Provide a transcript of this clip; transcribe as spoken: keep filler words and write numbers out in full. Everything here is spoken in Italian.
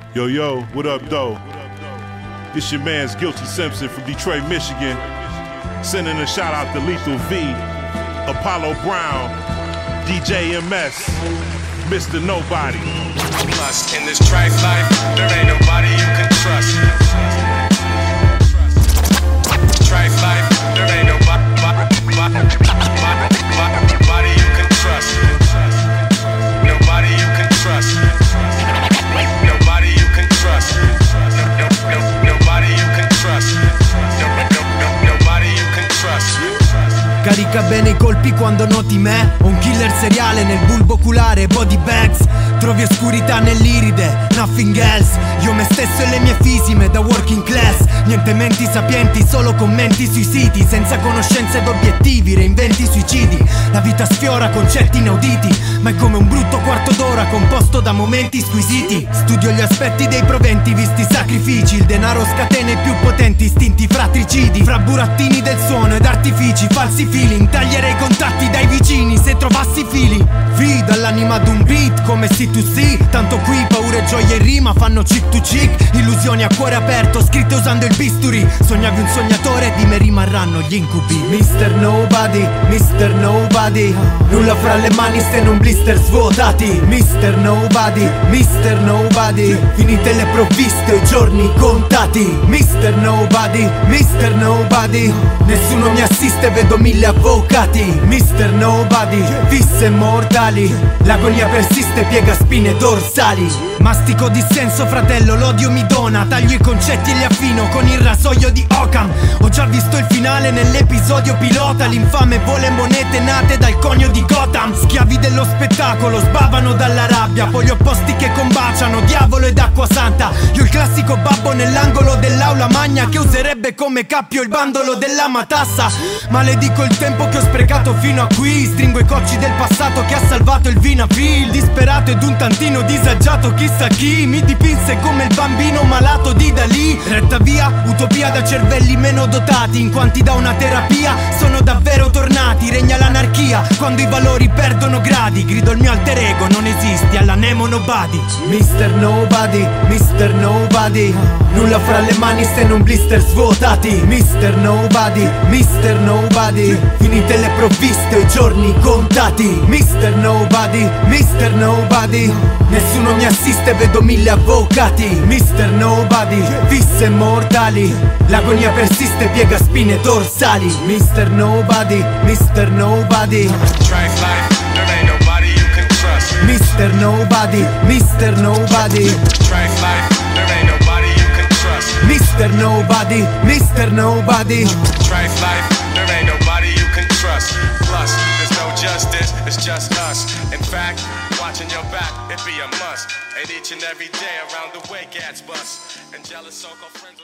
Yo, yo, what up, though? This your man's Guilty Simpson from Detroit, Michigan. Sending a shout out to Lethal V, Apollo Brown, D J M S, Mister Nobody. Plus, in this trife life, there ain't nobody you can trust. Trife life, there ain't nobody, nobody you can trust. Nobody you can trust. Nobody you can trust. No, no, nobody you can trust. No, no, no, nobody you can trust. Carica bene i colpi quando noti me. Ho un killer seriale nel bulbo oculare, body bags. Trovi oscurità nell'iride, nothing else. Io me stesso e le mie fisime da working class. Niente menti sapienti, solo commenti sui siti. Senza conoscenze ed obiettivi, reinventi suicidi. La vita sfiora concetti inauditi, ma è come un brutto quarto d'ora composto da momenti squisiti. Studio gli aspetti dei proventi, visti sacrifici. Il denaro scatena i più potenti istinti fratricidi. Fra burattini del suono ed artifici, falsi feeling. Taglierei i contatti dai vicini se trovassi fili. Fida all'anima ad un beat come C due C. Tanto qui paure, gioie e rima fanno cheek to cheek. Illusioni a cuore aperto, scritte usando il bisturi. Sognavi un sognatore, di me rimarranno gli incubi. mister Nobody, mister Nobody. Nulla fra le mani se non blister svuotati. mister Nobody, mister Nobody. Finite le provviste, i giorni contati. mister Nobody, mister Nobody. Nessuno mi assiste, vedo mille avvocati. mister Nobody, fisse mortali. L'agonia persiste, piega spine dorsali. Mastico dissenso fratello, l'odio mi dona. Taglio i concetti e li affino con il rasoio di Occam. Ho già visto il finale nell'episodio pilota. L'infame vuole monete nate dal conio di Gotham. Schiavi dello spettacolo, sbavano dalla rabbia. Poi gli opposti che combaciano, diavolo ed acqua santa. Io il classico babbo nell'angolo dell'aula magna, che userebbe come cappio il bandolo della matassa. Maledico il tempo che ho sprecato fino a qui. Stringo i cocci del passato che ha salvato il Vinafil. Disperato ed un tantino disagiato, chissà chi mi dipinse come il bambino malato di Dalì. Retta via, utopia da cervelli meno dotati, in quanti da una terapia sono davvero tornati. Regna l'anarchia quando i valori perdono gradi. Grido il mio alter ego, non esisti alla Nemo Nobody. mister Nobody, mister Nobody. Nulla fra le mani se non blister svuotati. mister Nobody, mister Nobody. Finite le provviste, i giorni contati. mister Nobody, mister Nobody. Nessuno mi assiste, vedo mille avvocati. mister Nobody, fisse mortali. L'agonia persiste, piega spine dorsali. mister Nobody, mister Nobody. Trife life, there ain't nobody you can trust. mister Nobody, mister Nobody. Trife life, there ain't nobody you can trust. mister Nobody, mister Nobody. Trife life, there ain't nobody you can trust. Plus, there's no justice, it's just us. In fact, watching your back, it be a must. And each and every day around the way, gats bust. And jealous so-called friends.